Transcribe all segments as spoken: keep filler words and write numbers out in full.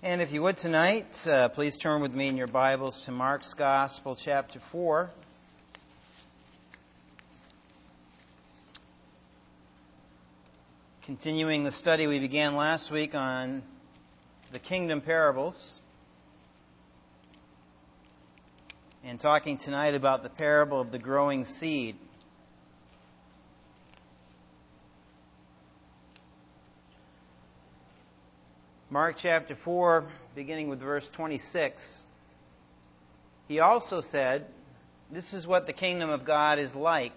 And if you would tonight, uh, please turn with me in your Bibles to Mark's Gospel, chapter four. Continuing the study we began last week on the kingdom parables. And talking tonight about the parable of the growing seed. Mark chapter four, beginning with verse twenty-six. He also said, "This is what the kingdom of God is like.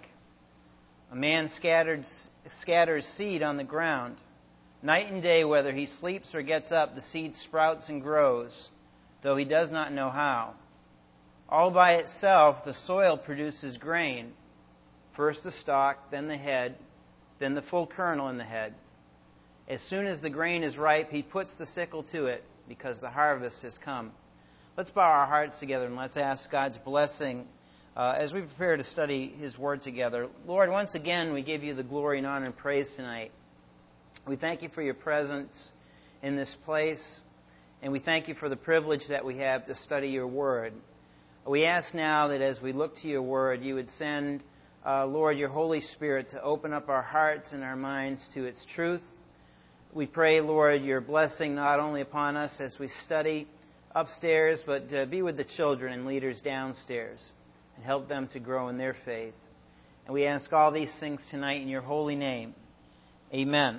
A man scattered, scatters seed on the ground. Night and day, whether he sleeps or gets up, the seed sprouts and grows, though he does not know how. All by itself, the soil produces grain. First the stalk, then the head, then the full kernel in the head. As soon as the grain is ripe, he puts the sickle to it, because the harvest has come." Let's bow our hearts together and let's ask God's blessing uh, as we prepare to study His Word together. Lord, once again, we give You the glory and honor and praise tonight. We thank You for Your presence in this place, and we thank You for the privilege that we have to study Your Word. We ask now that as we look to Your Word, You would send, uh, Lord, Your Holy Spirit to open up our hearts and our minds to its truth. We pray, Lord, Your blessing not only upon us as we study upstairs, but uh, be with the children and leaders downstairs and help them to grow in their faith. And we ask all these things tonight in Your holy name. Amen.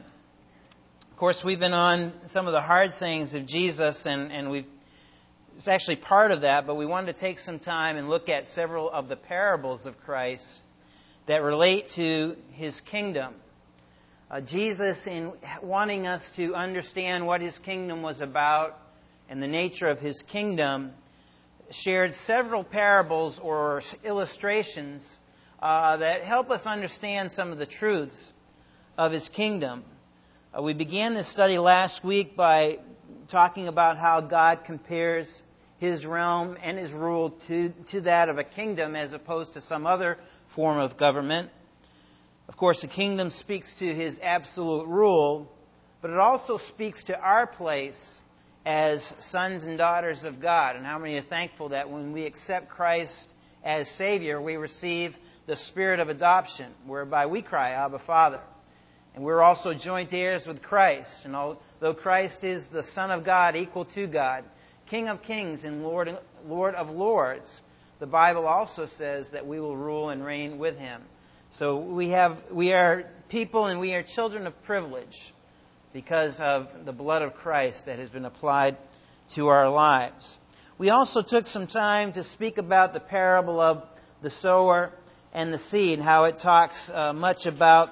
Of course, we've been on some of the hard sayings of Jesus, and, and we've it's actually part of that, but we wanted to take some time and look at several of the parables of Christ that relate to His kingdom. Uh, Jesus, in wanting us to understand what His kingdom was about and the nature of His kingdom, shared several parables or illustrations uh, that help us understand some of the truths of His kingdom. Uh, we began this study last week by talking about how God compares His realm and His rule to, to that of a kingdom as opposed to some other form of government. Of course, the kingdom speaks to His absolute rule, but it also speaks to our place as sons and daughters of God. And how many are thankful that when we accept Christ as Savior, we receive the spirit of adoption, whereby we cry, Abba, Father. And we're also joint heirs with Christ. And although Christ is the Son of God, equal to God, King of kings and Lord, Lord of lords, the Bible also says that we will rule and reign with Him. So we have we are people and we are children of privilege because of the blood of Christ that has been applied to our lives. We also took some time to speak about the parable of the sower and the seed, how it talks uh, much about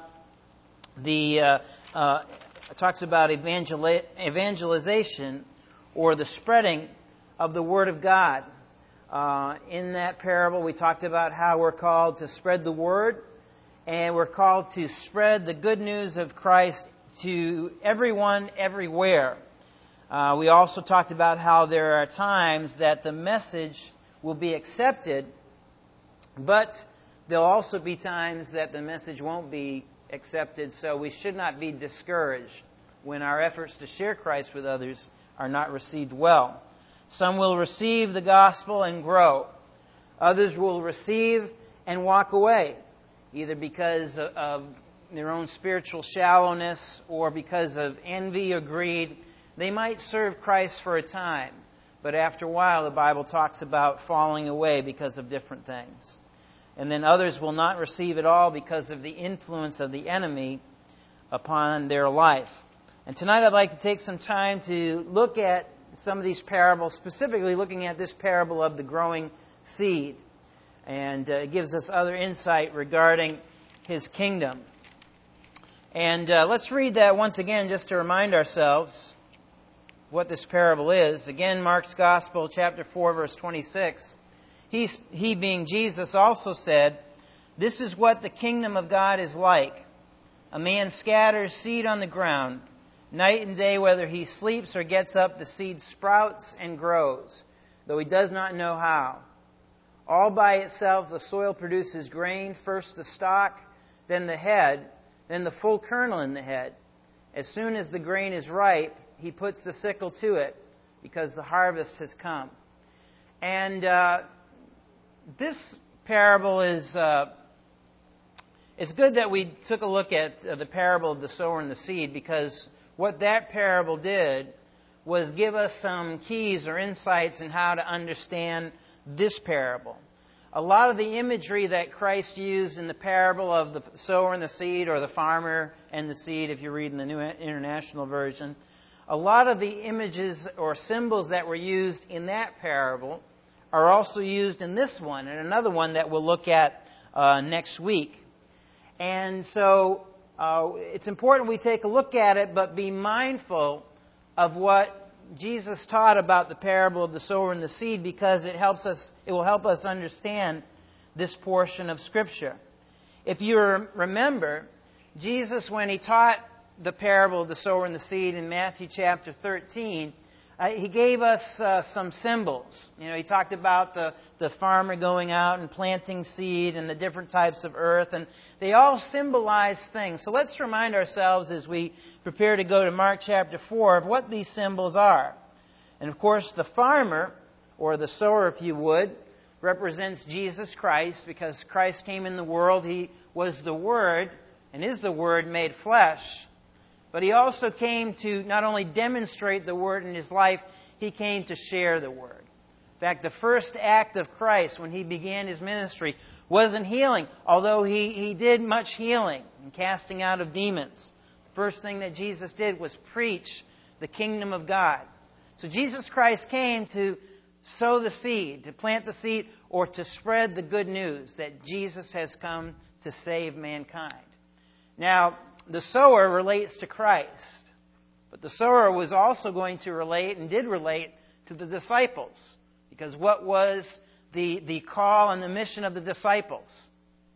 the uh, uh, it talks about evangel- evangelization or the spreading of the Word of God. Uh, in that parable, we talked about how we're called to spread the Word. And we're called to spread the good news of Christ to everyone, everywhere. Uh, we also talked about how there are times that the message will be accepted, but there'll also be times that the message won't be accepted, so we should not be discouraged when our efforts to share Christ with others are not received well. Some will receive the gospel and grow. Others will receive and walk away, either because of their own spiritual shallowness or because of envy or greed. They might serve Christ for a time, but after a while the Bible talks about falling away because of different things. And then others will not receive at all because of the influence of the enemy upon their life. And tonight I'd like to take some time to look at some of these parables, specifically looking at this parable of the growing seed. And uh, it gives us other insight regarding His kingdom. And uh, let's read that once again just to remind ourselves what this parable is. Again, Mark's Gospel, chapter four, verse twenty-six. He, he being Jesus, also said, "This is what the kingdom of God is like. A man scatters seed on the ground. Night and day, whether he sleeps or gets up, the seed sprouts and grows, though he does not know how. All by itself, the soil produces grain, first the stalk, then the head, then the full kernel in the head. As soon as the grain is ripe, he puts the sickle to it, because the harvest has come. And uh, this parable is, uh, it's good that we took a look at uh, the parable of the sower and the seed, because what that parable did was give us some keys or insights in how to understand this parable. A lot of the imagery that Christ used in the parable of the sower and the seed, or the farmer and the seed, if you read in the New International Version, a lot of the images or symbols that were used in that parable are also used in this one, and another one that we'll look at uh, next week. And so uh, it's important we take a look at it, but be mindful of what Jesus taught about the parable of the sower and the seed, because it helps us. It will help us understand this portion of Scripture. If you remember, Jesus, when He taught the parable of the sower and the seed in Matthew chapter thirteen, uh, He gave us uh, some symbols. You know, He talked about the, the farmer going out and planting seed and the different types of earth, and they all symbolize things. So let's remind ourselves as we prepare to go to Mark chapter four of what these symbols are. And of course, the farmer, or the sower if you would, represents Jesus Christ, because Christ came in the world. He was the Word, and is the Word made flesh. But He also came to not only demonstrate the Word in His life, He came to share the Word. In fact, the first act of Christ when He began His ministry wasn't healing, although He, he did much healing and casting out of demons. The first thing that Jesus did was preach the kingdom of God. So Jesus Christ came to sow the seed, to plant the seed, or to spread the good news that Jesus has come to save mankind. Now, the sower relates to Christ, but the sower was also going to relate, and did relate, to the disciples. Because what was the, the call and the mission of the disciples?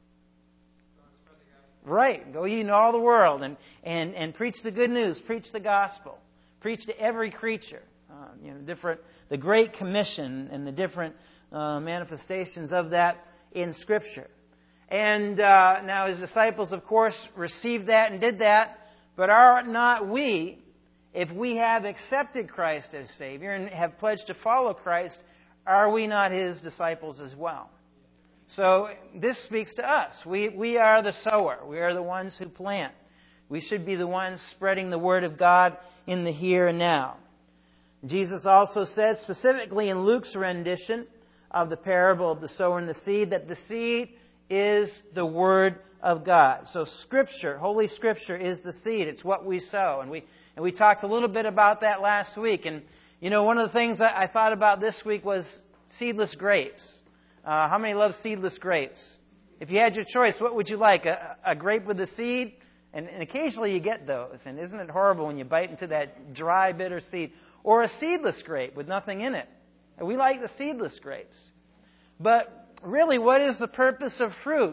Right. Go ye into all the world and, and, and preach the good news. Preach the gospel. Preach to every creature. Uh, you know, different, the Great Commission and the different uh, manifestations of that in Scripture. And uh, now His disciples, of course, received that and did that. But are not we, if we have accepted Christ as Savior and have pledged to follow Christ, are we not His disciples as well? So this speaks to us. We, we are the sower. We are the ones who plant. We should be the ones spreading the Word of God in the here and now. Jesus also says specifically in Luke's rendition of the parable of the sower and the seed that the seed is the Word of God. So Scripture, Holy Scripture, is the seed. It's what we sow. And we and we talked a little bit about that last week. And, you know, one of the things I thought about this week was seedless grapes. Uh, how many love seedless grapes? If you had your choice, what would you like? A, a grape with a seed? And, and occasionally you get those. And isn't it horrible when you bite into that dry, bitter seed? Or a seedless grape with nothing in it. And we like the seedless grapes. But really, what is the purpose of fruit?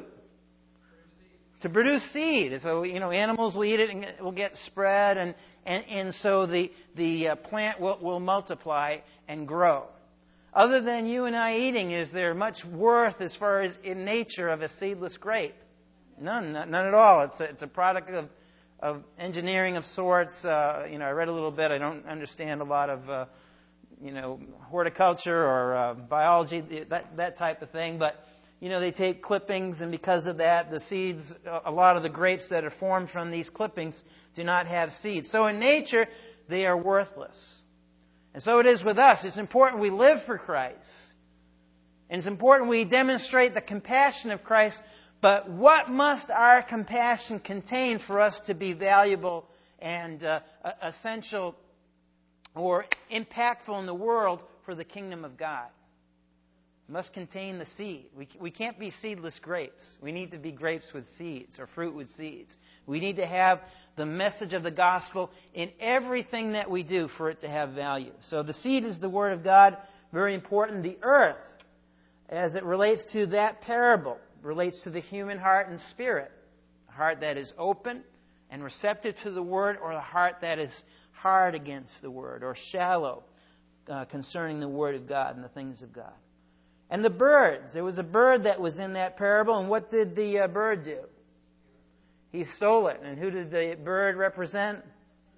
To produce seed. So, you know, animals will eat it and it will get spread, and, and, and so the, the uh, plant will, will multiply and grow. Other than you and I eating, is there much worth as far as in nature of a seedless grape? None, none at all. It's a, it's a product of, of engineering of sorts. Uh, you know, I read a little bit. I don't understand a lot of, uh, you know, horticulture or uh, biology, that, that type of thing, but you know, they take clippings, and because of that, the seeds, a lot of the grapes that are formed from these clippings do not have seeds. So in nature, they are worthless. And so it is with us. It's important we live for Christ. And it's important we demonstrate the compassion of Christ. But what must our compassion contain for us to be valuable and uh, essential or impactful in the world for the kingdom of God? Must contain the seed. We, we can't be seedless grapes. We need to be grapes with seeds, or fruit with seeds. We need to have the message of the gospel in everything that we do for it to have value. So the seed is the Word of God, very important. The earth, as it relates to that parable, relates to the human heart and spirit. A heart that is open and receptive to the Word, or a heart that is hard against the Word, or shallow uh, concerning the Word of God and the things of God. And the birds. There was a bird that was in that parable, and what did the uh, bird do? He stole it. And who did the bird represent?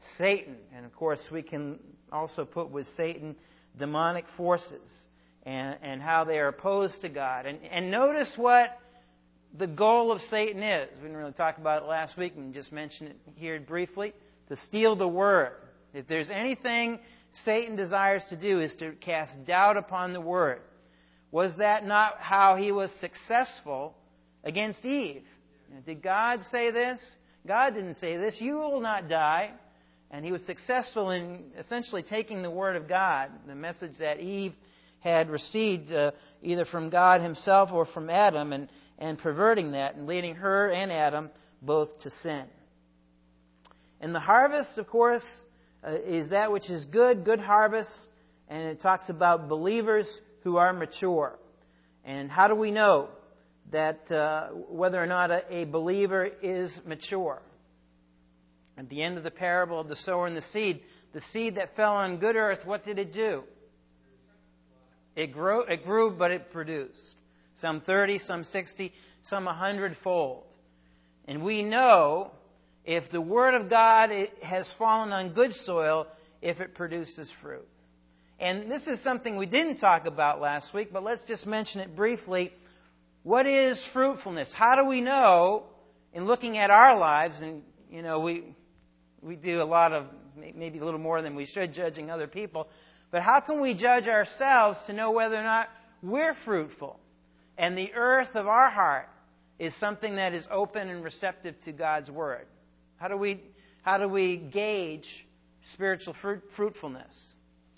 Satan. And of course, we can also put with Satan demonic forces and, and how they are opposed to God. And, and notice what the goal of Satan is. We didn't really talk about it last week. We can just mention it here briefly. To steal the Word. If there's anything Satan desires to do, is to cast doubt upon the Word. Was that not how he was successful against Eve? Did God say this? God didn't say this. You will not die. And he was successful in essentially taking the Word of God, the message that Eve had received uh, either from God himself or from Adam, and, and perverting that and leading her and Adam both to sin. And the harvest, of course, uh, is that which is good, good harvest. And it talks about believers who are mature. And how do we know that uh, whether or not a, a believer is mature? At the end of the parable of the sower and the seed, the seed that fell on good earth, what did it do? It grew, it grew, but it produced. Some thirty, some sixty, some a hundredfold. And we know if the Word of God has fallen on good soil, if it produces fruit. And this is something we didn't talk about last week, but let's just mention it briefly. What is fruitfulness? How do we know, in looking at our lives, and, you know, we we do a lot of, maybe a little more than we should, judging other people, but how can we judge ourselves to know whether or not we're fruitful? And the earth of our heart is something that is open and receptive to God's Word. How do we, how do we gauge spiritual fruit, fruitfulness?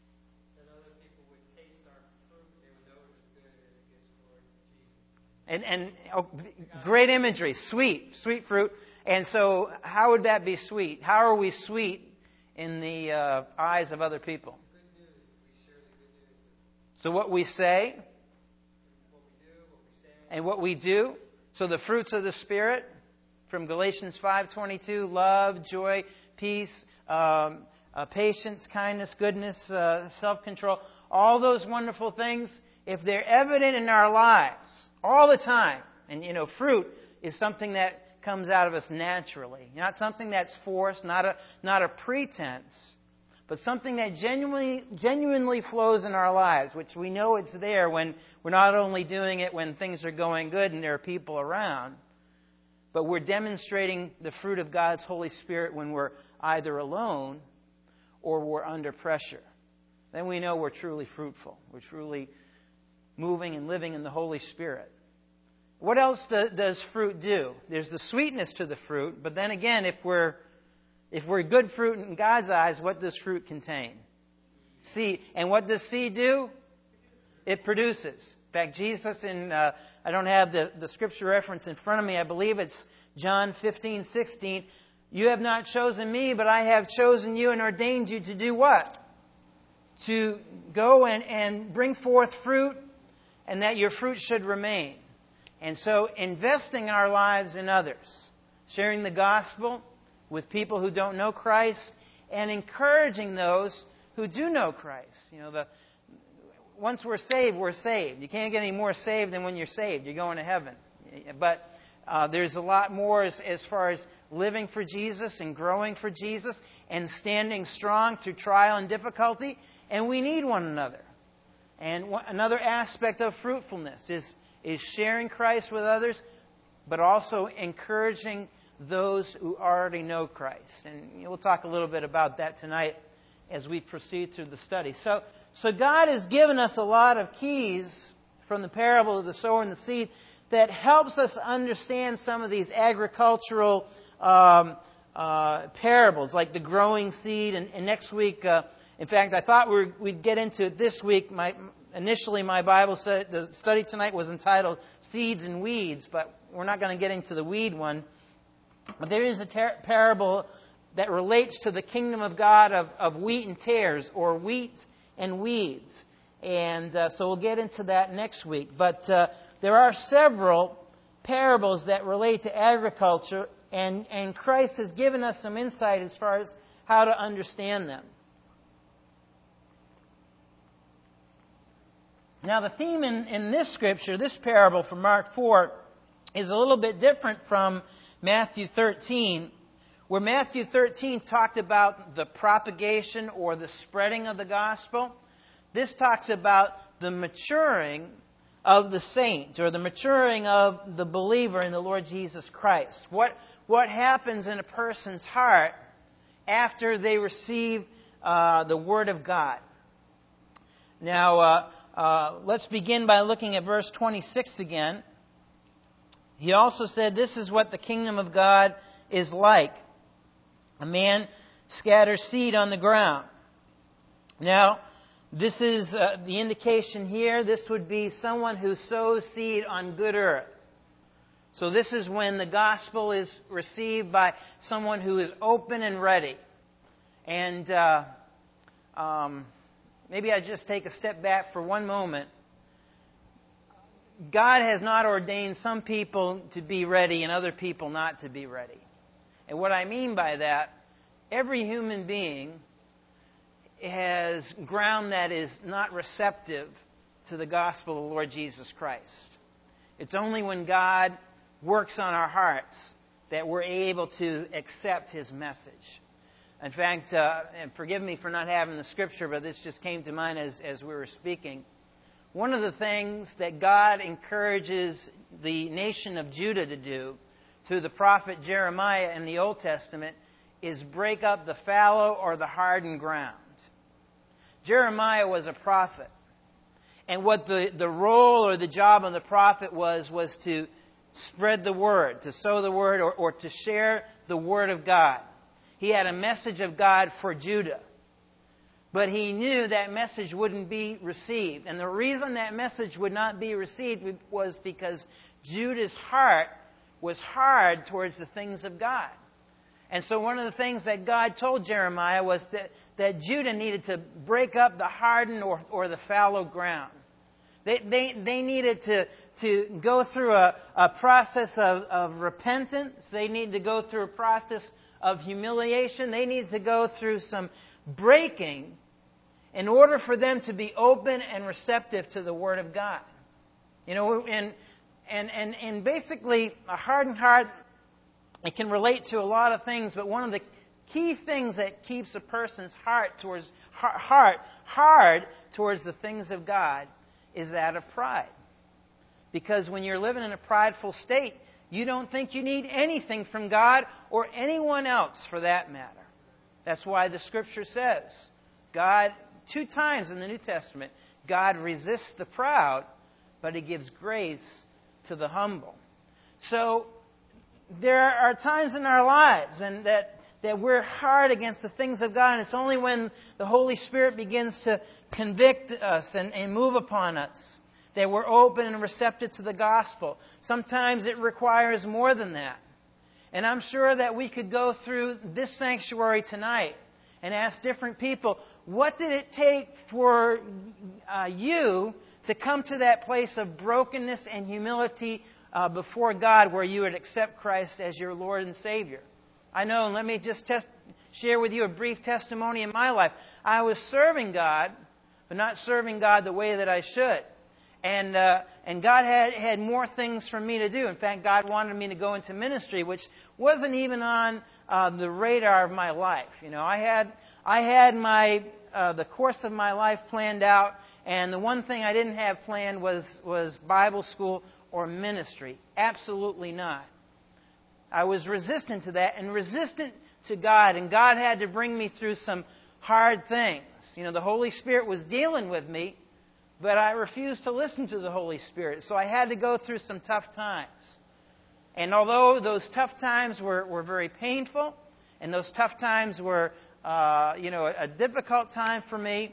And, and oh, great imagery, sweet, sweet fruit. And so how would that be sweet? How are we sweet in the uh, eyes of other people? So what we say and what we do. So the fruits of the Spirit from Galatians five twenty-two, love, joy, peace, um, uh, patience, kindness, goodness, uh, self-control, all those wonderful things, if they're evident in our lives all the time, and you know, fruit is something that comes out of us naturally, not something that's forced, not a not a pretense, but something that genuinely genuinely flows in our lives, which we know it's there when we're not only doing it when things are going good and there are people around, but we're demonstrating the fruit of God's Holy Spirit when we're either alone or we're under pressure. Then we know we're truly fruitful. We're truly moving and living in the Holy Spirit. What else do, does fruit do? There's the sweetness to the fruit, but then again, if we're if we're good fruit in God's eyes, what does fruit contain? Seed. And what does seed do? It produces. In fact, Jesus in uh, I don't have the, the scripture reference in front of me. I believe it's John fifteen sixteen. You have not chosen me, but I have chosen you and ordained you to do what? To go and, and bring forth fruit, and that your fruit should remain. And so investing our lives in others, sharing the gospel with people who don't know Christ, and encouraging those who do know Christ. You know, the once we're saved, we're saved. You can't get any more saved than when you're saved. You're going to heaven. But uh, there's a lot more as, as far as living for Jesus and growing for Jesus and standing strong through trial and difficulty. And we need one another. And one, another aspect of fruitfulness is, is sharing Christ with others, but also encouraging those who already know Christ. And we'll talk a little bit about that tonight as we proceed through the study. So, so God has given us a lot of keys from the parable of the sower and the seed that helps us understand some of these agricultural um, uh, parables, like the growing seed. And, and next week, uh, in fact, I thought we were, we'd get into it this week. My, initially, my Bible study, the study tonight was entitled Seeds and Weeds, but we're not going to get into the weed one. But there is a ter- parable that relates to the kingdom of God of, of wheat and tares, or wheat and weeds. And uh, so we'll get into that next week. But uh, there are several parables that relate to agriculture, and, and Christ has given us some insight as far as how to understand them. Now, the theme in, in this scripture, this parable from Mark four, is a little bit different from Matthew thirteen, Where Matthew thirteen talked about the propagation or the spreading of the gospel, this talks about the maturing of the saint, or the maturing of the believer in the Lord Jesus Christ. What, what happens in a person's heart after they receive uh, the Word of God. Now, uh, uh, let's begin by looking at verse twenty-six again. He also said, "This is what the kingdom of God is like. A man scatters seed on the ground." Now, this is uh, the indication here. This would be someone who sows seed on good earth. So this is when the gospel is received by someone who is open and ready. And uh, um, maybe I just take a step back for one moment. God has not ordained some people to be ready and other people not to be ready. And what I mean by that, every human being has ground that is not receptive to the gospel of the Lord Jesus Christ. It's only when God works on our hearts that we're able to accept His message. In fact, uh, and forgive me for not having the scripture, but this just came to mind as, as we were speaking. One of the things that God encourages the nation of Judah to do through the prophet Jeremiah in the Old Testament is break up the fallow or the hardened ground. Jeremiah was a prophet. And what the, the role or the job of the prophet was, was to spread the word, to sow the word, or, or to share the word of God. He had a message of God for Judah. But he knew that message wouldn't be received. And the reason that message would not be received was because Judah's heart was hard towards the things of God. And so one of the things that God told Jeremiah was that, that Judah needed to break up the hardened or, or the fallow ground. They, they, they needed to, to go through a, a process of, of repentance. They needed to go through a process of humiliation. They needed to go through some breaking in order for them to be open and receptive to the Word of God. You know, and, and, and, and basically a hardened heart, it can relate to a lot of things, but one of the key things that keeps a person's heart towards heart hard towards the things of God is that of pride. Because when you're living in a prideful state, you don't think you need anything from God or anyone else for that matter. That's why the Scripture says, God, two times in the New Testament, God resists the proud, but He gives grace to the humble. So there are times in our lives and that, that we're hard against the things of God, and it's only when the Holy Spirit begins to convict us and, and move upon us that we're open and receptive to the gospel. Sometimes it requires more than that. And I'm sure that we could go through this sanctuary tonight and ask different people, what did it take for uh, you to come to that place of brokenness and humility Uh, before God where you would accept Christ as your Lord and Savior? I know, and let me just test, share with you a brief testimony in my life. I was serving God, but not serving God the way that I should. And uh, and God had, had more things for me to do. In fact, God wanted me to go into ministry, which wasn't even on uh, the radar of my life. You know, I had I had my uh, the course of my life planned out, and the one thing I didn't have planned was was Bible school or ministry. Absolutely not. I was resistant to that and resistant to God, and God had to bring me through some hard things. You know, the Holy Spirit was dealing with me, but I refused to listen to the Holy Spirit, so I had to go through some tough times. And although those tough times were, were very painful, and those tough times were, uh, you know, a, a difficult time for me,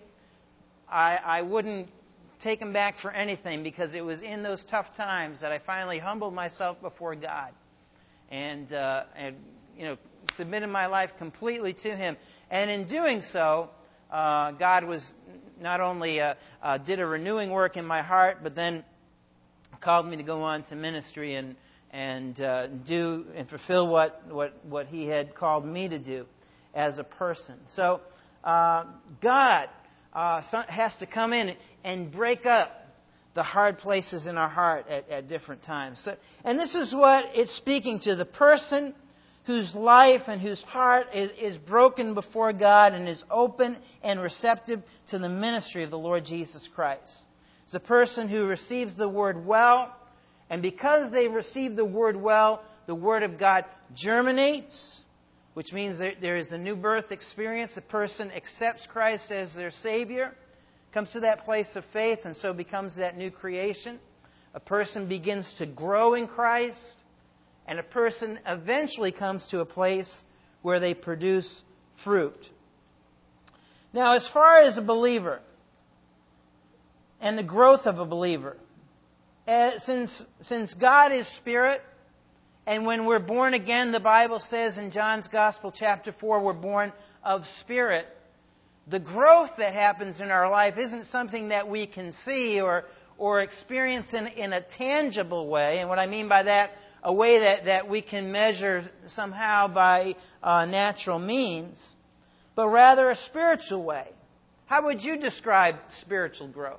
I, I wouldn't take them back for anything, because it was in those tough times that I finally humbled myself before God and, uh, and you know, submitted my life completely to Him. And in doing so, uh, God was not only uh, uh, did a renewing work in my heart, but then called me to go on to ministry and and uh, do and fulfill what, what what He had called me to do as a person. So uh, God Uh, has to come in and break up the hard places in our heart at, at different times. So, and this is what it's speaking to, the person whose life and whose heart is, is broken before God and is open and receptive to the ministry of the Lord Jesus Christ. It's the person who receives the Word well, and because they receive the Word well, the Word of God germinates, which means there, there is the new birth experience. The person accepts Christ as their Savior, comes to that place of faith, and so becomes that new creation. A person begins to grow in Christ, and a person eventually comes to a place where they produce fruit. Now, as far as a believer and the growth of a believer, uh, since, since God is Spirit, and when we're born again, the Bible says in John's Gospel, chapter four, we're born of Spirit. The growth that happens in our life isn't something that we can see or, or experience in, in a tangible way. And what I mean by that, a way that, that we can measure somehow by uh, natural means, but rather a spiritual way. How would you describe spiritual growth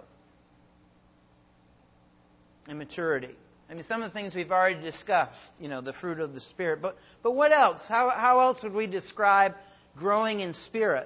and maturity? I mean, some of the things we've already discussed, you know, the fruit of the Spirit. But but what else? How how else would we describe growing in spirit?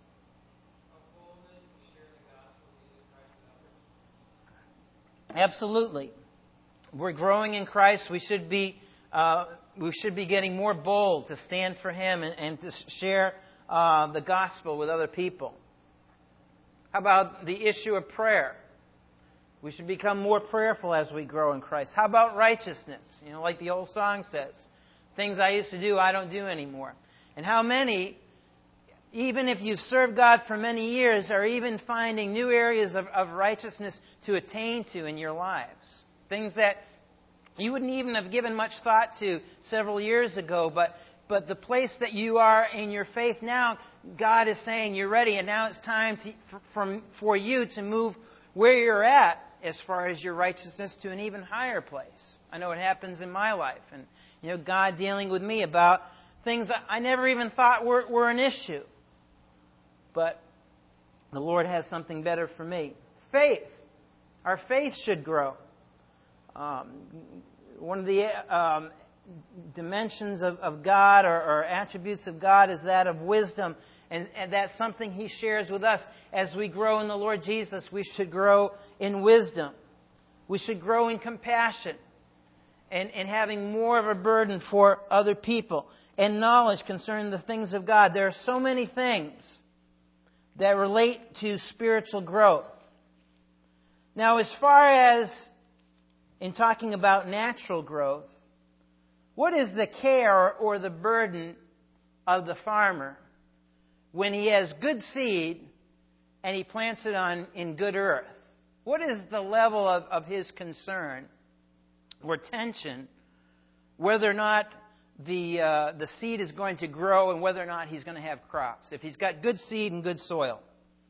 Absolutely. If we're growing in Christ, we should be uh, we should be getting more bold to stand for Him and, and to share uh, the gospel with other people. How about the issue of prayer? We should become more prayerful as we grow in Christ. How about righteousness? You know, like the old song says, things I used to do, I don't do anymore. And how many, even if you've served God for many years, are even finding new areas of, of righteousness to attain to in your lives? Things that you wouldn't even have given much thought to several years ago, but but the place that you are in your faith now, God is saying you're ready, and now it's time to, for, for, for you to move where you're at as far as your righteousness to an even higher place. I know it happens in my life, and you know, God dealing with me about things I never even thought were, were an issue. But the Lord has something better for me. Faith. Our faith should grow. Um, one of the um, dimensions of, of God or, or attributes of God is that of wisdom. And, and that's something He shares with us. As we grow in the Lord Jesus, we should grow in wisdom. We should grow in compassion and, and having more of a burden for other people and knowledge concerning the things of God. There are so many things that relate to spiritual growth. Now, as far as in talking about natural growth, what is the care or the burden of the farmer when he has good seed and he plants it on in good earth? What is the level of, of his concern or tension whether or not the uh, the seed is going to grow and whether or not he's going to have crops? If he's got good seed and good soil,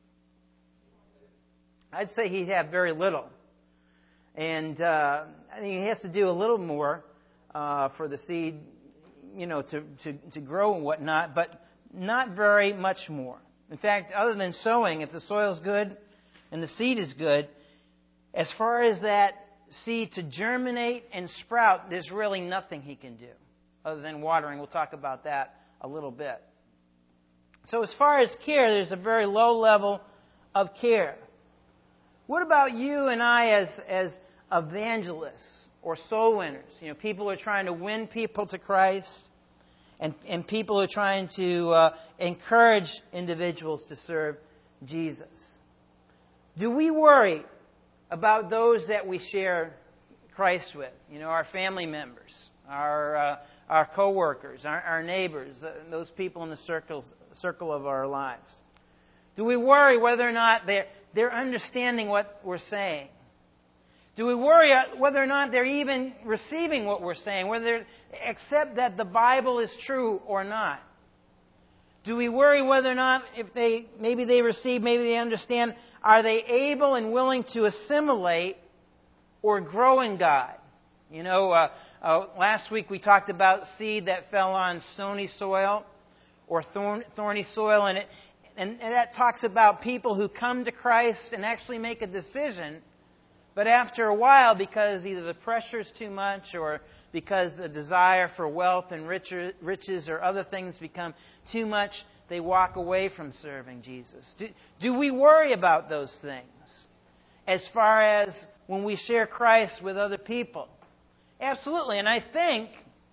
I'd say he'd have very little. And uh, I think he has to do a little more uh, for the seed, you know, to, to, to grow and whatnot, but not very much more. In fact, other than sowing, if the soil's good and the seed is good, as far as that seed to germinate and sprout, there's really nothing he can do other than watering. We'll talk about that a little bit. So as far as care, there's a very low level of care. What about you and I as, as evangelists or soul winners? You know, people who are trying to win people to Christ and, and people who are trying to uh, encourage individuals to serve Jesus. Do we worry about those that we share Christ with? You know, our family members, our uh, our co-workers, our, our neighbors, uh, those people in the circles, circle of our lives. Do we worry whether or not they're, they're understanding what we're saying? Do we worry whether or not they're even receiving what we're saying, whether they accept that the Bible is true or not? Do we worry whether or not if they, maybe they receive, maybe they understand, are they able and willing to assimilate or grow in God? You know, uh, uh, last week we talked about seed that fell on stony soil or thorn, thorny soil, and, it, and, and that talks about people who come to Christ and actually make a decision, But after a while, because either the pressure is too much or because the desire for wealth and riches or other things become too much, they walk away from serving Jesus. Do, do we worry about those things as far as when we share Christ with other people? Absolutely. And I think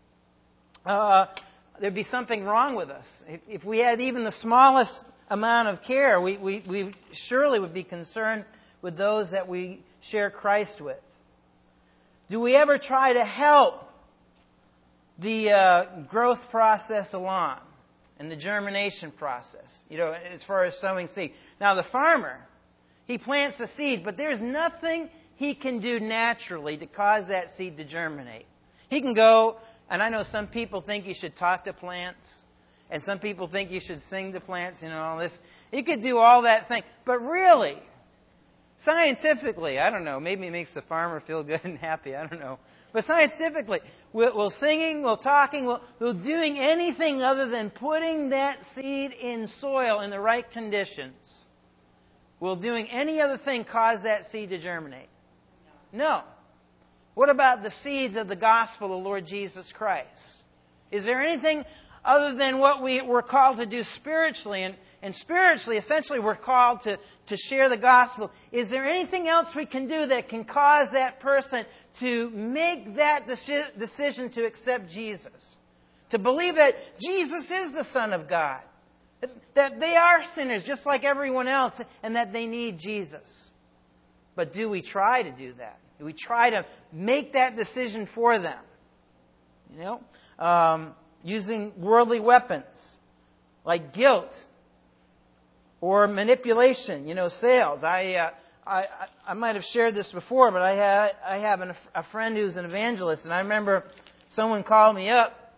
uh, there'd be something wrong with us. If, if we had even the smallest amount of care, we, we, we surely would be concerned with those that we share Christ with. Do we ever try to help the uh, growth process along and the germination process, you know, as far as sowing seed? Now, the farmer, he plants the seed, but there's nothing he can do naturally to cause that seed to germinate. He can go, and I know some people think you should talk to plants, and some people think you should sing to plants, you know, all this. You could do all that thing, but really, scientifically, I don't know, maybe it makes the farmer feel good and happy, I don't know. But scientifically, will singing, will talking, will, will doing anything other than putting that seed in soil in the right conditions, will doing any other thing cause that seed to germinate? No. What about the seeds of the gospel of the Lord Jesus Christ? Is there anything other than what we, we're called to do spiritually? And, and spiritually, essentially, we're called to, to share the gospel. Is there anything else we can do that can cause that person to make that deci- decision to accept Jesus? To believe that Jesus is the Son of God. That, that they are sinners just like everyone else and that they need Jesus. But do we try to do that? Do we try to make that decision for them? You know? Um, using worldly weapons like guilt or manipulation, you know, sales. I, uh, I, I might have shared this before, but I, had, I have an, a friend who's an evangelist, and I remember someone called me up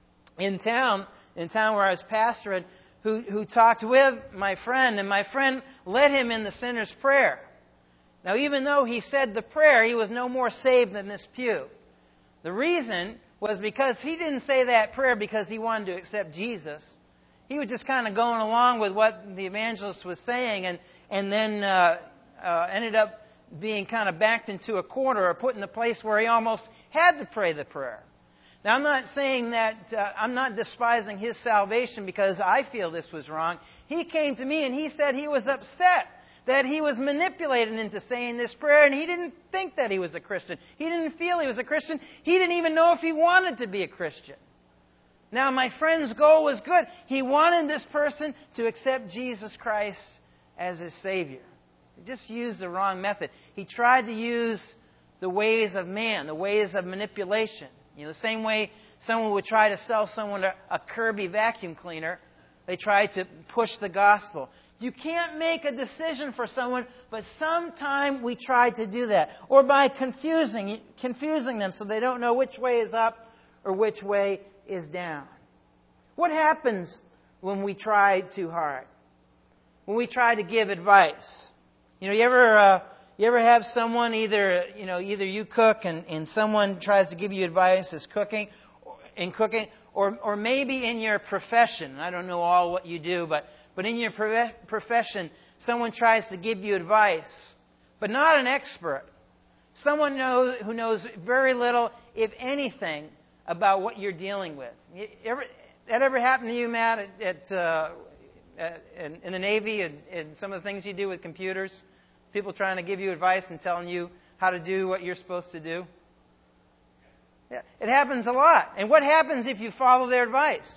in town, in town where I was pastoring, who, who talked with my friend, and my friend led him in the sinner's prayer. Now, even though he said the prayer, he was no more saved than this pew. The reason was because he didn't say that prayer because he wanted to accept Jesus. He was just kind of going along with what the evangelist was saying, and, and then uh, uh, ended up being kind of backed into a corner or put in a place where he almost had to pray the prayer. Now, I'm not saying that, uh, I'm not despising his salvation because I feel this was wrong. He came to me and he said he was upset that he was manipulated into saying this prayer, and he didn't think that he was a Christian. He didn't feel he was a Christian. He didn't even know if he wanted to be a Christian. Now, my friend's goal was good. He wanted this person to accept Jesus Christ as his Savior. He just used the wrong method. He tried to use the ways of man, the ways of manipulation. You know, the same way someone would try to sell someone a, a Kirby vacuum cleaner, they tried to push the gospel. You can't make a decision for someone, but sometime we try to do that. Or by confusing, confusing them so they don't know which way is up or which way is down. What happens when we try too hard? When we try to give advice? You know, you ever uh, you ever have someone either you know either you cook and, and someone tries to give you advice as cooking, in cooking, or or maybe in your profession. I don't know all what you do, but but in your profession, someone tries to give you advice, but not an expert. Someone knows, who knows very little, if anything, about what you're dealing with. You ever, that ever happened to you, Matt, at, at, uh, at, in, in the Navy and, and some of the things you do with computers? People trying to give you advice and telling you how to do what you're supposed to do? Yeah, it happens a lot. And what happens if you follow their advice?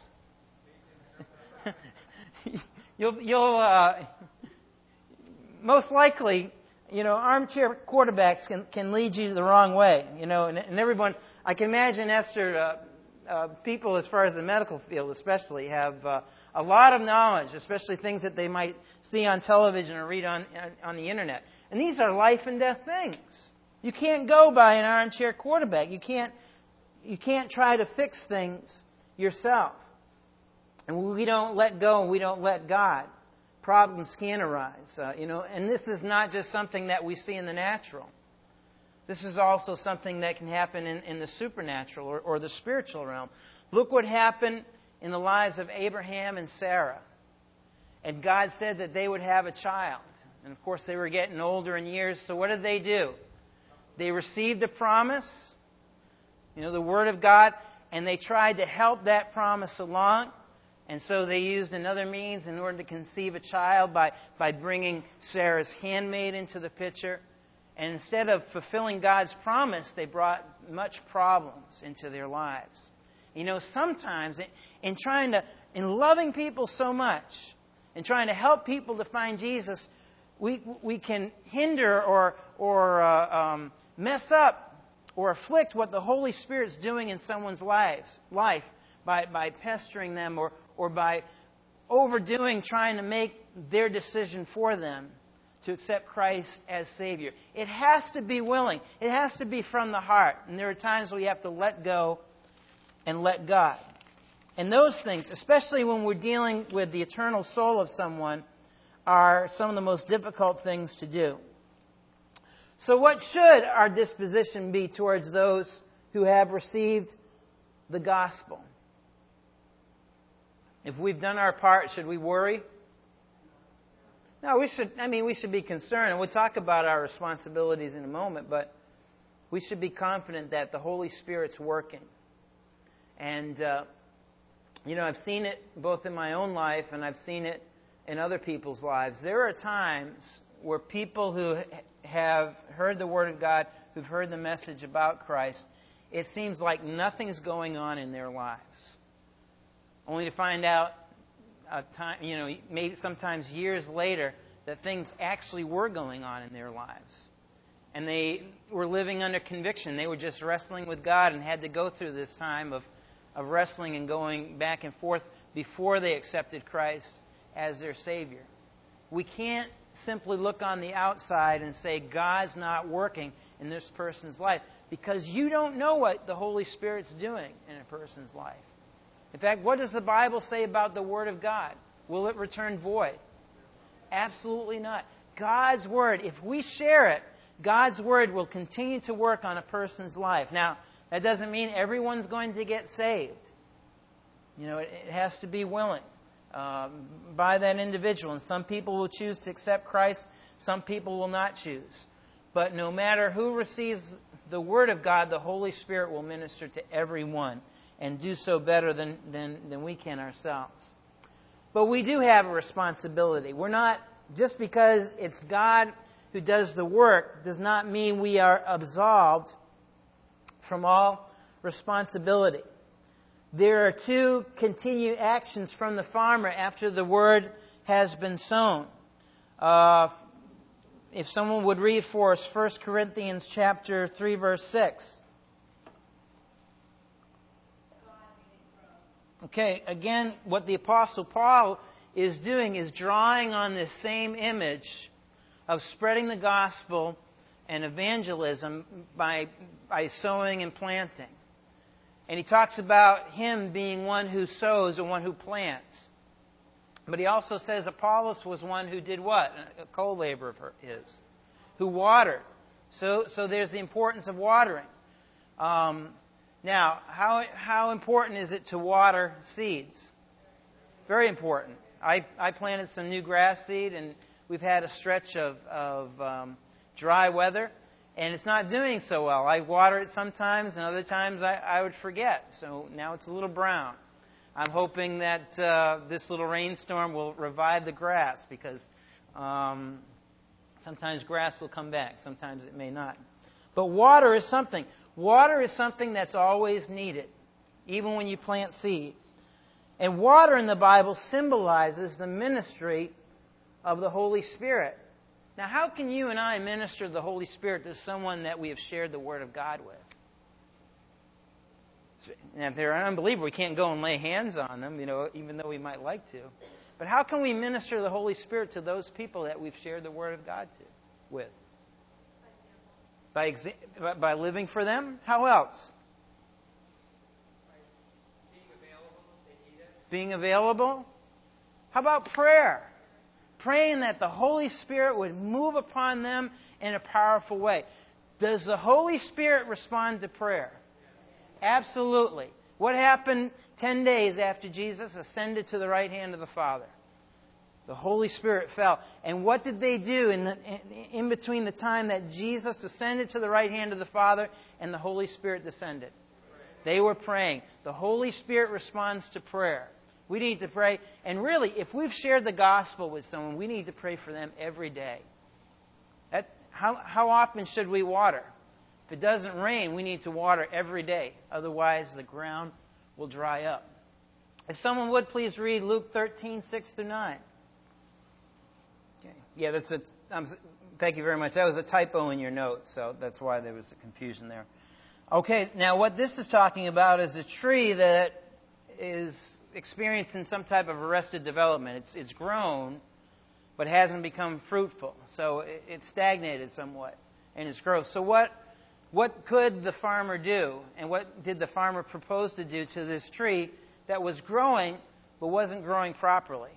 You'll, you'll uh, most likely, you know, armchair quarterbacks can, can lead you the wrong way. You know, and, and everyone, I can imagine, Esther, uh, uh, people as far as the medical field especially have uh, a lot of knowledge, especially things that they might see on television or read on on the internet. And these are life and death things. You can't go by an armchair quarterback. You can't you can't try to fix things yourself. And when we don't let go and we don't let God, problems can arise. Uh, you know, and this is not just something that we see in the natural. This is also something that can happen in, in the supernatural or, or the spiritual realm. Look what happened in the lives of Abraham and Sarah. And God said that they would have a child. And of course they were getting older in years, so what did they do? They received a promise, you know, the Word of God, and they tried to help that promise along. And so they used another means in order to conceive a child by, by bringing Sarah's handmaid into the picture. And instead of fulfilling God's promise, they brought much problems into their lives. You know, sometimes in, in trying to, in loving people so much, in trying to help people to find Jesus, we we can hinder or or uh, um, mess up or afflict what the Holy Spirit's doing in someone's lives, life by by pestering them or or by overdoing trying to make their decision for them to accept Christ as Savior. It has to be willing. It has to be from the heart. And there are times we have to let go and let God. And those things, especially when we're dealing with the eternal soul of someone, are some of the most difficult things to do. So what should our disposition be towards those who have received the gospel? If we've done our part, should we worry? No, we should, I mean, we should be concerned. And we'll talk about our responsibilities in a moment, but we should be confident that the Holy Spirit's working. And, uh, you know, I've seen it both in my own life and I've seen it in other people's lives. There are times where people who have heard the Word of God, who've heard the message about Christ, it seems like nothing's going on in their lives. Only to find out, a time, you know, maybe sometimes years later, that things actually were going on in their lives. And they were living under conviction. They were just wrestling with God and had to go through this time of, of wrestling and going back and forth before they accepted Christ as their Savior. We can't simply look on the outside and say God's not working in this person's life, because you don't know what the Holy Spirit's doing in a person's life. In fact, what does the Bible say about the Word of God? Will it return void? Absolutely not. God's Word, if we share it, God's Word will continue to work on a person's life. Now, that doesn't mean everyone's going to get saved. You know, it, it has to be willing um, by that individual. And some people will choose to accept Christ. Some people will not choose. But no matter who receives the Word of God, the Holy Spirit will minister to everyone and do so better than, than, than we can ourselves. But we do have a responsibility. We're not, just because it's God who does the work, does not mean we are absolved from all responsibility. There are two continued actions from the farmer after the word has been sown. Uh, if someone would read for us First Corinthians chapter three, verse six. Okay, again, what the Apostle Paul is doing is drawing on this same image of spreading the gospel and evangelism by, by sowing and planting. And he talks about him being one who sows and one who plants. But he also says Apollos was one who did what? A co-laborer of his. Who watered. So, so there's the importance of watering. Um, Now, how how important is it to water seeds? Very important. I, I planted some new grass seed, and we've had a stretch of, of um, dry weather, and it's not doing so well. I water it sometimes, and other times I, I would forget. So now it's a little brown. I'm hoping that uh, this little rainstorm will revive the grass, because um, sometimes grass will come back, sometimes it may not. But water is something. Water is something that's always needed, even when you plant seed. And water in the Bible symbolizes the ministry of the Holy Spirit. Now, how can you and I minister the Holy Spirit to someone that we have shared the Word of God with? Now, if they're an unbeliever, we can't go and lay hands on them, you know, even though we might like to. But how can we minister the Holy Spirit to those people that we've shared the Word of God to with? By, exa- by living for them? How else? Being available if they need us. Being available? How about prayer? Praying that the Holy Spirit would move upon them in a powerful way. Does the Holy Spirit respond to prayer? Absolutely. What happened ten days after Jesus ascended to the right hand of the Father? The Holy Spirit fell. And what did they do in, the, in, in between the time that Jesus ascended to the right hand of the Father and the Holy Spirit descended? They were praying. The Holy Spirit responds to prayer. We need to pray. And really, if we've shared the gospel with someone, we need to pray for them every day. That's, how, how often should we water? If it doesn't rain, we need to water every day. Otherwise, the ground will dry up. If someone would please read Luke thirteen, six through nine. Okay. Yeah, that's a. Um, thank you very much. That was a typo in your notes, so that's why there was a confusion there. Okay, now what this is talking about is a tree that is experiencing some type of arrested development. It's, it's grown, but hasn't become fruitful. So it, it's stagnated somewhat in its growth. So what, what could the farmer do? And what did the farmer propose to do to this tree that was growing, but wasn't growing properly?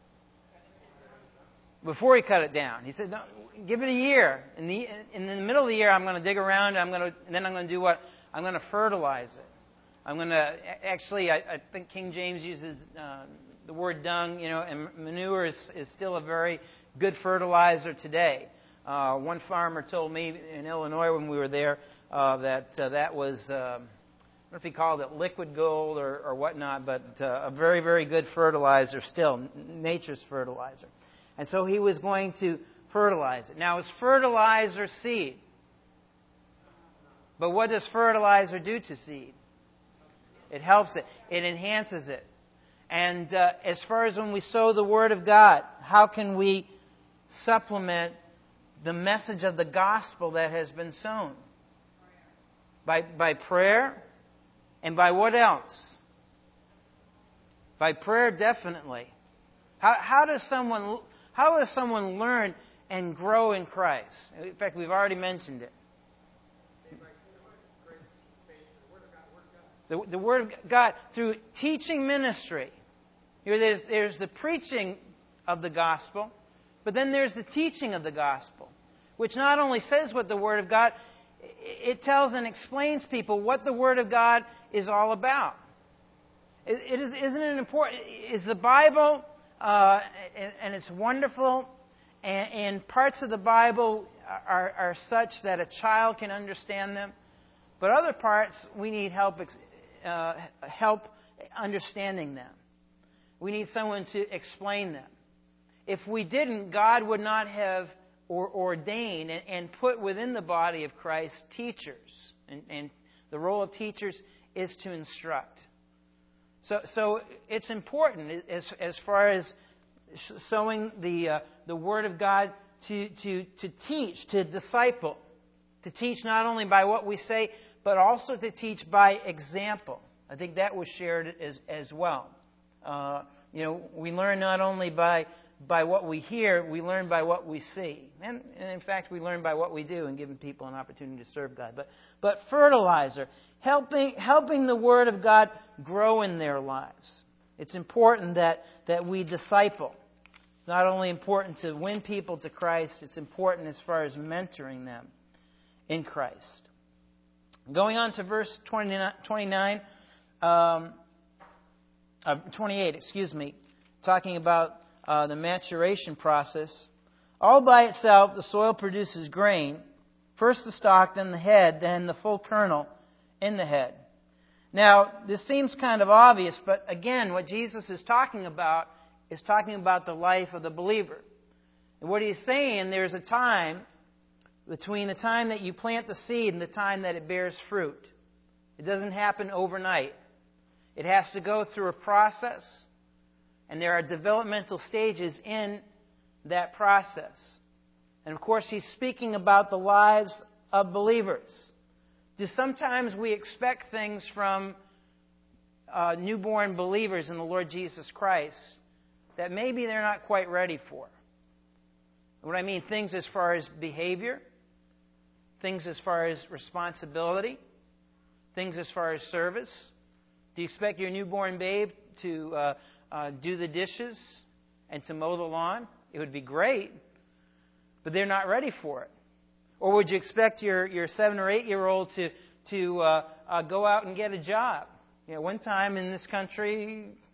Before he cut it down, he said, no, give it a year. In the, in the middle of the year, I'm going to dig around, I'm going to, and then I'm going to do what? I'm going to fertilize it. I'm going to, actually, I, I think King James uses uh, the word dung, you know, and manure is, is still a very good fertilizer today. Uh, one farmer told me in Illinois when we were there uh, that uh, that was, uh, I don't know if he called it liquid gold or, or whatnot, but uh, a very, very good fertilizer still, nature's fertilizer. And so he was going to fertilize it. Now, it's fertilizer seed. But what does fertilizer do to seed? It helps it. It enhances it. And uh, as far as when we sow the Word of God, how can we supplement the message of the gospel that has been sown? By, by prayer. And by what else? By prayer, definitely. How, how does someone... How does someone learn and grow in Christ? In fact, we've already mentioned it. The, the Word of God, through teaching ministry. Here there's, there's the preaching of the gospel, but then there's the teaching of the gospel, which not only says what the Word of God, it tells and explains people what the Word of God is all about. It, it is, isn't it important? Is the Bible... Uh, and, and it's wonderful, and, and parts of the Bible are, are such that a child can understand them, but other parts we need help uh, help understanding them. We need someone to explain them. If we didn't, God would not have or, ordained and, and put within the body of Christ teachers, and, and the role of teachers is to instruct. So, so it's important as, as far as sowing the uh, the Word of God to, to, to teach, to disciple, to teach not only by what we say, but also to teach by example. I think that was shared as as well. Uh, you know, we learn not only by by what we hear, we learn by what we see, and, and in fact, we learn by what we do, and giving people an opportunity to serve God. But but fertilizer. Helping, helping the Word of God grow in their lives. It's important that, that we disciple. It's not only important to win people to Christ, it's important as far as mentoring them in Christ. Going on to verse twenty-nine, um, uh, twenty-eight, excuse me, talking about uh, the maturation process. All by itself, the soil produces grain, first the stalk, then the head, then the full kernel in the head. Now, this seems kind of obvious, but again, what Jesus is talking about is talking about the life of the believer. And what he's saying, there's a time between the time that you plant the seed and the time that it bears fruit. It doesn't happen overnight. It has to go through a process, and there are developmental stages in that process. And of course, he's speaking about the lives of believers. Do sometimes we expect things from uh, newborn believers in the Lord Jesus Christ that maybe they're not quite ready for? What I mean, things as far as behavior, things as far as responsibility, things as far as service. Do you expect your newborn babe to uh, uh, do the dishes and to mow the lawn? It would be great, but they're not ready for it. Or would you expect your, your seven or eight year old to to uh, uh, go out and get a job? You know, one time in this country,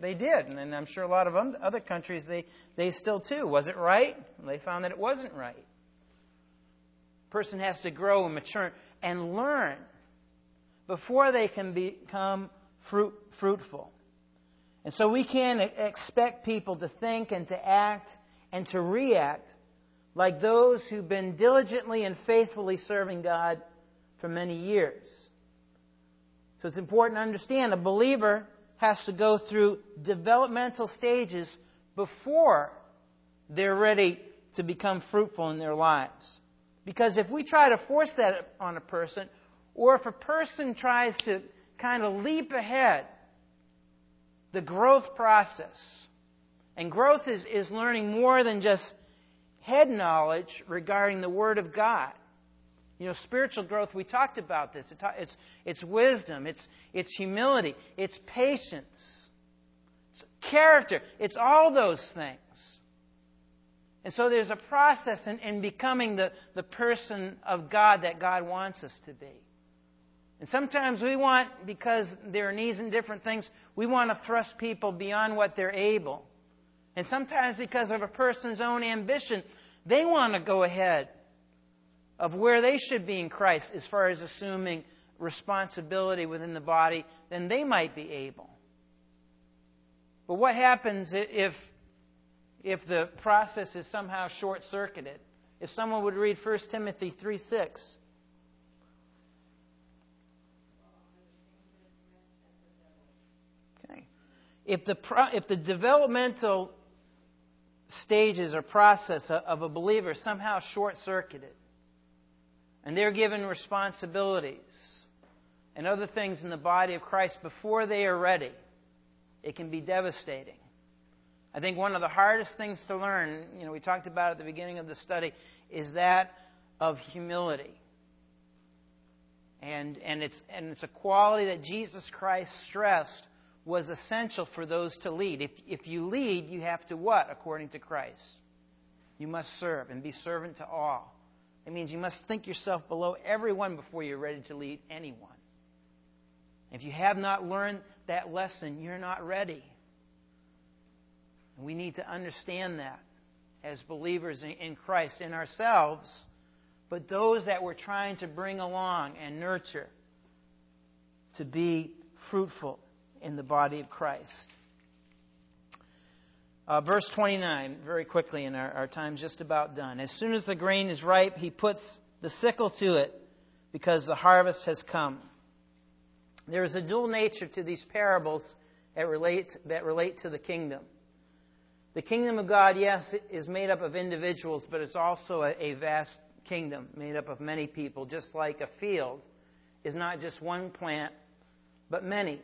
they did. And I'm sure a lot of other countries, they, they still too. Was it right? They found that it wasn't right. A person has to grow and mature and learn before they can become fruit, fruitful. And so we can't expect people to think and to act and to react like those who've been diligently and faithfully serving God for many years. So it's important to understand a believer has to go through developmental stages before they're ready to become fruitful in their lives. Because if we try to force that on a person, or if a person tries to kind of leap ahead the growth process, and growth is, is learning more than just head knowledge regarding the Word of God. You know, spiritual growth, we talked about this. It's, it's wisdom, it's, it's humility, it's patience, it's character, it's all those things. And so there's a process in, in becoming the, the person of God that God wants us to be. And sometimes we want, because there are needs in different things, we want to thrust people beyond what they're able. And sometimes because of a person's own ambition, they want to go ahead of where they should be in Christ as far as assuming responsibility within the body than they might be able. But what happens if, if the process is somehow short-circuited? If someone would read First Timothy three six. Okay. If the, if the developmental stages or process of a believer is somehow short-circuited, and they're given responsibilities and other things in the body of Christ before they are ready, it can be devastating. I think one of the hardest things to learn, you know, we talked about at the beginning of the study, is that of humility. And, and, it's, and it's a quality that Jesus Christ stressed was essential for those to lead. If, if you lead, you have to what, according to Christ? You must serve and be servant to all. It means you must think yourself below everyone before you're ready to lead anyone. If you have not learned that lesson, you're not ready. And we need to understand that as believers in Christ, in ourselves, but those that we're trying to bring along and nurture to be fruitful in the body of Christ. Uh, verse twenty-nine, very quickly, and our, our time's just about done. As soon as the grain is ripe, he puts the sickle to it because the harvest has come. There is a dual nature to these parables that relate, that relate to the kingdom. The kingdom of God, yes, is made up of individuals, but it's also a, a vast kingdom made up of many people, just like a field is not just one plant, but many.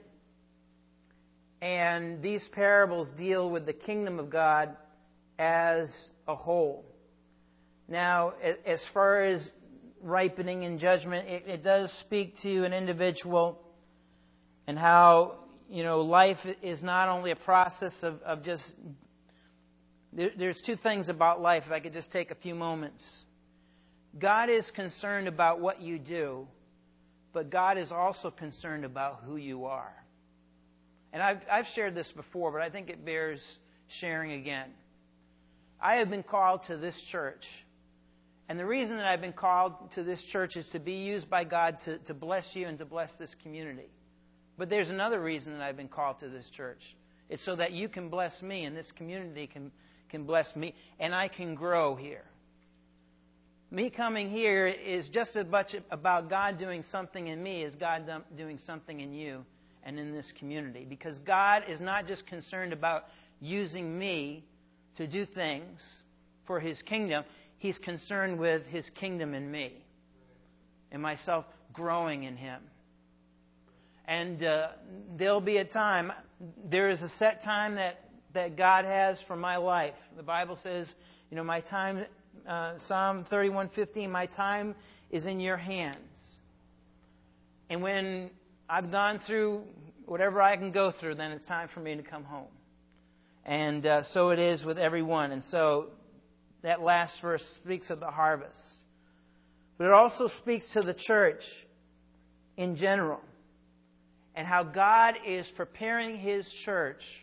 And these parables deal with the kingdom of God as a whole. Now, as far as ripening and judgment, it, it does speak to an individual and how, you know, life is not only a process of, of just... There, there's two things about life, if I could just take a few moments. God is concerned about what you do, but God is also concerned about who you are. And I've, I've shared this before, but I think it bears sharing again. I have been called to this church. And the reason that I've been called to this church is to be used by God to, to bless you and to bless this community. But there's another reason that I've been called to this church. It's so that you can bless me and this community can, can bless me and I can grow here. Me coming here is just as much about God doing something in me as God doing something in you and in this community. Because God is not just concerned about using me to do things for His kingdom. He's concerned with His kingdom in me and myself growing in Him. And uh, there'll be a time, there is a set time that, that God has for my life. The Bible says, you know, my time, uh, Psalm thirty-one fifteen, my time is in your hands. And when I've gone through whatever I can go through, then it's time for me to come home. And uh, so it is with everyone. And so that last verse speaks of the harvest. But it also speaks to the church in general. And how God is preparing His church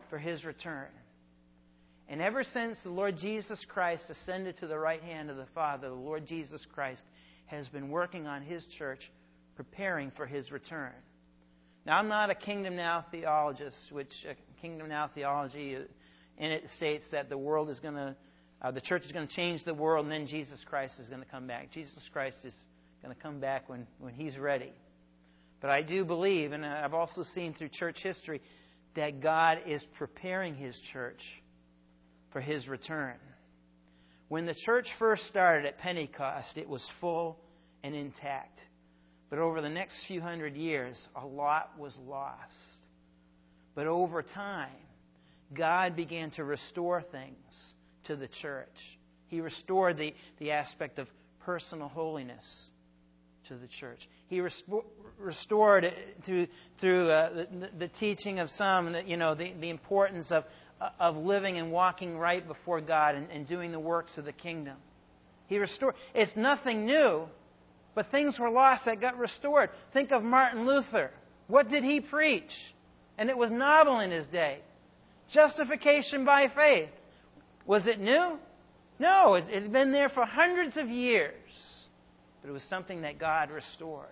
for His return. And ever since the Lord Jesus Christ ascended to the right hand of the Father, the Lord Jesus Christ has been working on His church, preparing for His return. Now, I'm not a Kingdom Now theologist, which uh, Kingdom Now theology, uh, in it states that the world is going to, uh, the church is going to change the world, and then Jesus Christ is going to come back. Jesus Christ is going to come back when, when He's ready. But I do believe, and I've also seen through church history, that God is preparing His church for His return. When the church first started at Pentecost, it was full and intact. But over the next few hundred years, a lot was lost. But over time, God began to restore things to the church. He restored the, the aspect of personal holiness to the church. He respo- restored it through through uh, the, the teaching of some, that, you know, the, the importance of of living and walking right before God and, and doing the works of the kingdom. He restored. It's nothing new, but things were lost that got restored. Think of Martin Luther. What did he preach? And it was novel in his day. Justification by faith. Was it new? No, it, it had been there for hundreds of years. But it was something that God restored.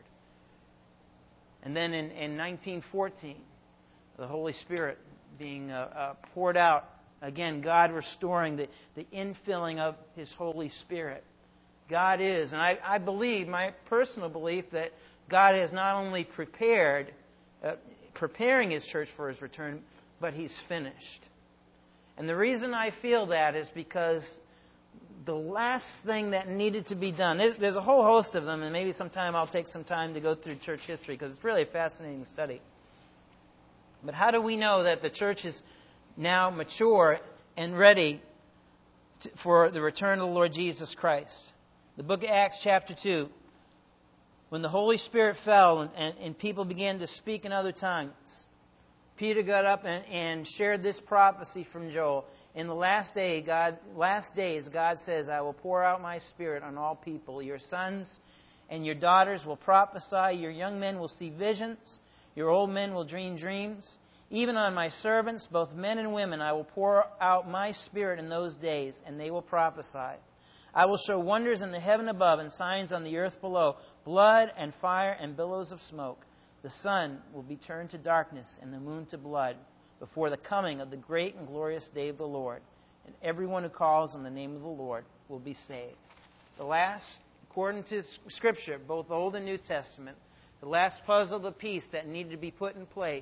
And then in, in nineteen fourteen, the Holy Spirit being uh, uh, poured out. Again, God restoring the, the infilling of His Holy Spirit. God is, and I, I believe, my personal belief, that God has not only prepared, uh, preparing His church for His return, but He's finished. And the reason I feel that is because the last thing that needed to be done, there's, there's a whole host of them, and maybe sometime I'll take some time to go through church history, because it's really a fascinating study. But how do we know that the church is now mature and ready to, for the return of the Lord Jesus Christ? The book of Acts chapter two, when the Holy Spirit fell and, and, and people began to speak in other tongues, Peter got up and, and shared this prophecy from Joel. In the last day, God, last days, God says, I will pour out my Spirit on all people. Your sons and your daughters will prophesy. Your young men will see visions. Your old men will dream dreams. Even on my servants, both men and women, I will pour out my Spirit in those days, and they will prophesy. I will show wonders in the heaven above and signs on the earth below, blood and fire and billows of smoke. The sun will be turned to darkness and the moon to blood before the coming of the great and glorious day of the Lord. And everyone who calls on the name of the Lord will be saved. The last, according to Scripture, both Old and New Testament, the last puzzle of the piece that needed to be put in place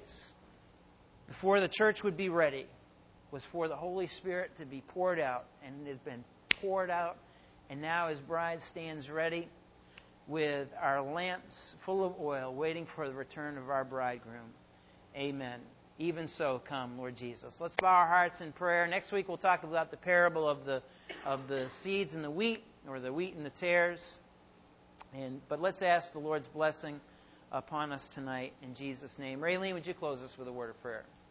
before the church would be ready was for the Holy Spirit to be poured out. And it has been poured out. And now His bride stands ready with our lamps full of oil, waiting for the return of our bridegroom. Amen. Even so, come, Lord Jesus. Let's bow our hearts in prayer. Next week we'll talk about the parable of the of the seeds and the wheat, or the wheat and the tares. And but let's ask the Lord's blessing upon us tonight in Jesus' name. Raylene, would you close us with a word of prayer?